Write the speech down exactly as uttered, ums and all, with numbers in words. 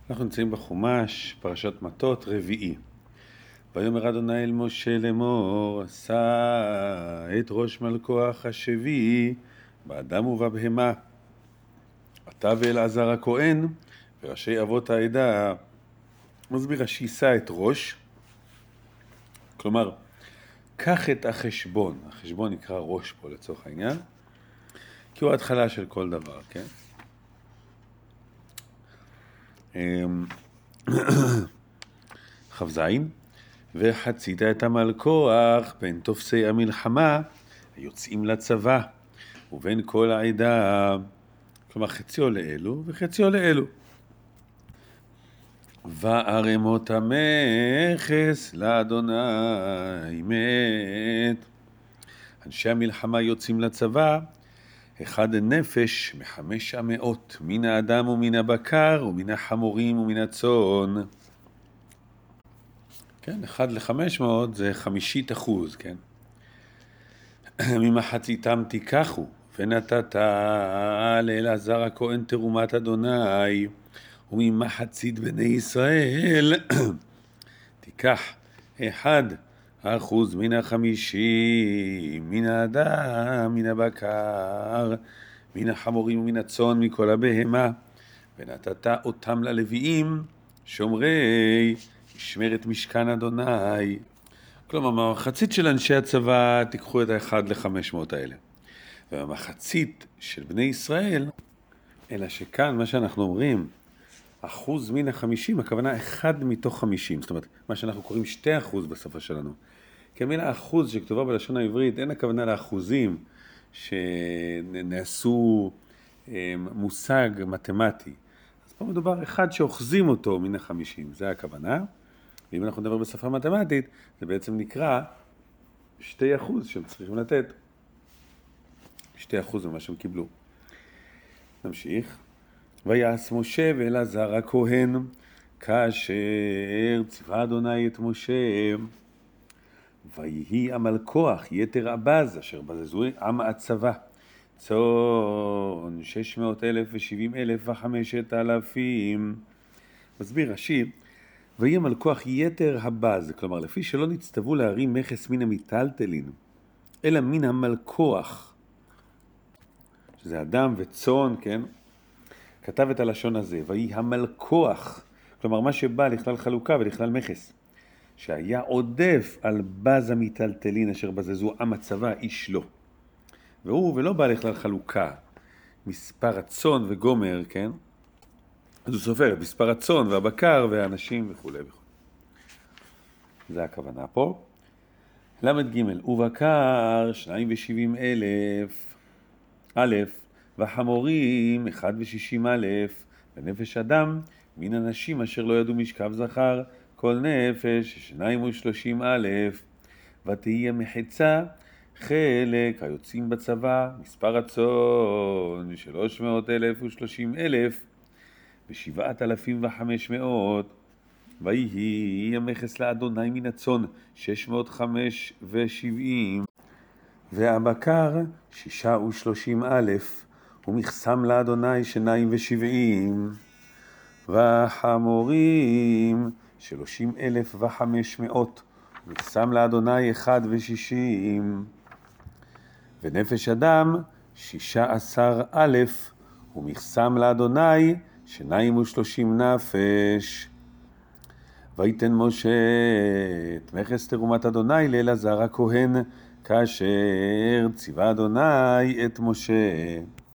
אנחנו נמצאים בחומש, פרשת מטות, רביעי. ויאמר אדוני אל משה לאמור, שא את ראש מלכוח השבי באדם ובבהמה. אתה ואלעזר הכהן וראשי אבות העדה. מסביר רש"י, שא את ראש, כלומר, קח את החשבון. החשבון נקרא ראש פה לצורך העניין, כי הוא ההתחלה של כל דבר, כן? חב זין, וחצית את המלכוח בין תופסי המלחמה היוצאים לצבא ובין כל העדה, כלומר חציו לאלו וחציו לאלו. וערמות המכס לאדוני מת. אנשי המלחמה יוצאים לצבא, אחד נפש מחמש המאות, מן האדם ומן הבקר ומן החמורים ומן הצאן. כן, אחד לחמש מאות זה חמישית אחוז, כן? ממחציתם תיקחו, ונתת לאלעזר הכהן תרומת אדוני, וממחצית בני ישראל תיקח אחד אחוז מן החמישים, מן האדם, מן הבקר, מן החמורים ומן הצאן, מכל הבהמה, ונתת אותם ללוויים, שומרי משמרת משכן אדוני. כלומר, מהמחצית של אנשי הצבא תיקחו את האחד לחמש מאות האלה. והמחצית של בני ישראל, אלא שכאן מה שאנחנו אומרים, אחוז מן החמישים, הכוונה אחד מתוך חמישים. זאת אומרת, מה שאנחנו קוראים שתי אחוז בשפה שלנו. כי המילה אחוז שכתובה בלשון העברית, אין הכוונה לאחוזים שנעשו מושג מתמטי. אז פה מדובר אחד שאוחזים אותו מן החמישים, זה הכוונה. ואם אנחנו נדבר בשפה מתמטית, זה בעצם נקרא שתי אחוז שהם צריכים לתת. שתי אחוז ממה שהם קיבלו. נמשיך. ויעש משה ואלעזר הכהן, כאשר ציווה אדוני את משה. ויהי המלכוח יתר הבז, אשר בזזו עם הצבא. צאן שש מאות אלף ושבעים אלף וחמשת אלפים. מסביר רש"י, ויהי המלכוח יתר הבז, כלומר לפי שלא נצטוו להרים מכס מן המיטלטלין, אלא מן המלכוח, שזה אדם וצאן, כן? כתב את הלשון הזה, ויהי המלכוח, כלומר מה שבא לכלל חלוקה ולכלל מכס, שהיה עודף על בז המיטלטלין אשר בזזו עם הצבא, איש לא. והוא ולא בא לכלל חלוקה, מספר הצאן וגומר, כן? אז הוא סופר את מספר הצאן והבקר והאנשים וכו' וכו'. זה הכוונה פה. למד ג' ובקר שניים ושבעים אלף א', והחמורים אחד ושישים א', ונפש אדם מן אנשים אשר לא ידעו משכב זכר, כל נפש שניים ושלושים א', ותהיה מחצה חלק היוצאים בצבא, מספר הצאן שלוש מאות אלף ושלושים אלף, ושבעת אלפים וחמש מאות. ויהי המכס לאדוני מן הצאן שש מאות חמש ושבעים, והבקר שישה ושלושים אלף, ומכסם לאדוני שניים ושבעים, והחמורים שלושים אלף וחמש מאות, ומכסם לאדוני אחד ושישים, ונפש אדם שישה עשר אלף, ומכסם לאדוני שניים ושלושים נפש. ויתן משה את מכס תרומת אדוני לאלעזר הכהן, כאשר ציווה אדוני את משה.